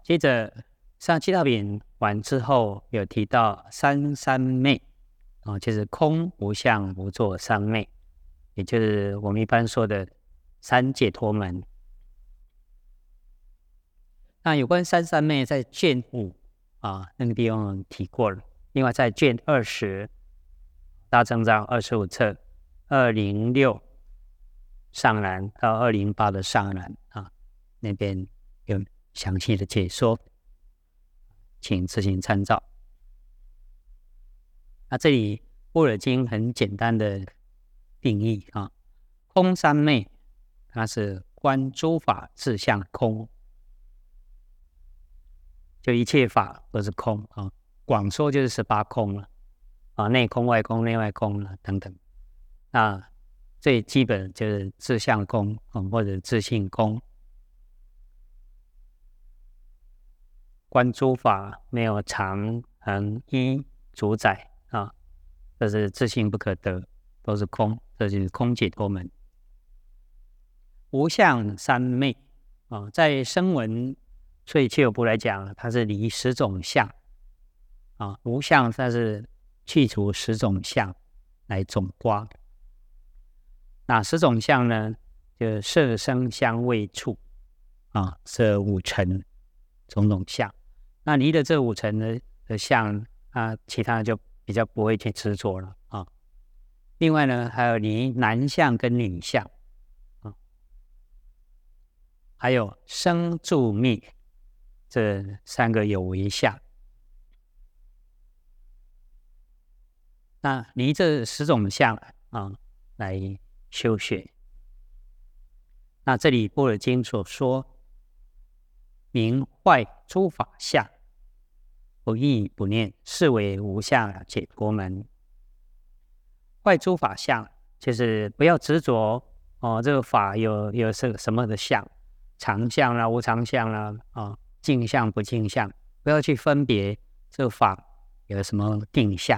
接着上七道品完之后，有提到三三昧就是空无相无作三昧，也就是我们一般说的三解脱门。那有关三三昧在卷5那个地方提过了，另外在卷20大正藏25册206上栏到208的上栏那边有详细的解说，请自行参照。那这里般若经很简单的定义空三昧它是观诸法自相空，就一切法都是空广说就是18空了内空外空内外空了等等。那最基本就是自相空或者自性空，观诸法没有常恒一主宰这是自性不可得，都是空，这就是空解脱门。无相三昧在声闻所以切有部来讲，它是离10种相无相它是去除10种相来总括。哪10种相呢？就色声香味触这5尘种种相。那离了这5尘的相其他就比较不会去执着了另外呢，还有离男相跟女相还有生住灭这3个有为相。那离这10种相来修学。那这里般若经所说明坏诸法相，不异不念，是为无相解脱门。坏诸法相就是不要执着这个法有什么的相，常相啦、无常相啦净相不净相，不要去分别这个法有什么定相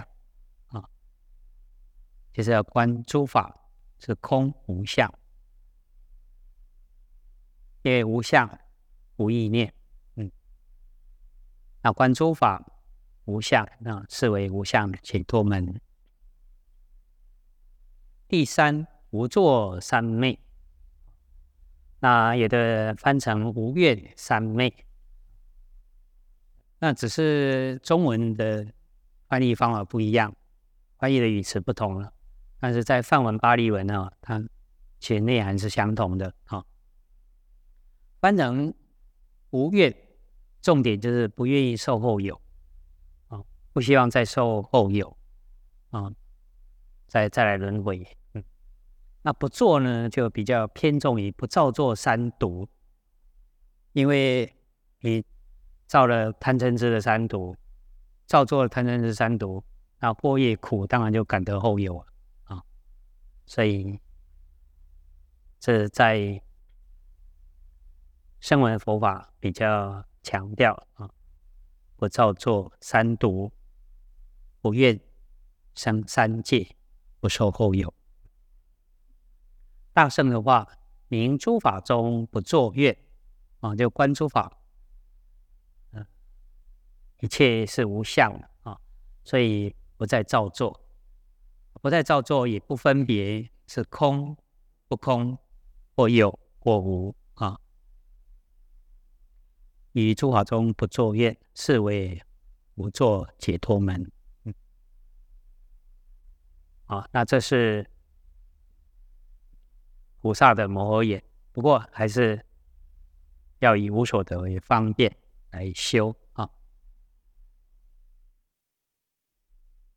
就是要观诸法是空无相，因为无相无意念那观诸法无相是为无相解脱门。第3无作三昧，那有的翻成无愿三昧，那只是中文的翻译方法不一样，翻译的语词不同了，但是在梵文巴利文它其实内涵是相同的翻成无愿，重点就是不愿意受后有不希望再受后有再来轮回那不做呢，就比较偏重于不造作三毒，因为你造了贪嗔痴的三毒，造作了贪嗔痴三毒，那过业苦当然就感得后有了所以这在声闻佛法比较强调不造作三毒，不愿生三界，不受后有。大乘的话，明诸法中不作愿就观诸法一切是无相所以不再造作，不再造作也不分别是空不空，或有或无于诸法中不作愿，是为无作解脱门那这是菩萨的摩诃眼，不过还是要以无所得为方便来修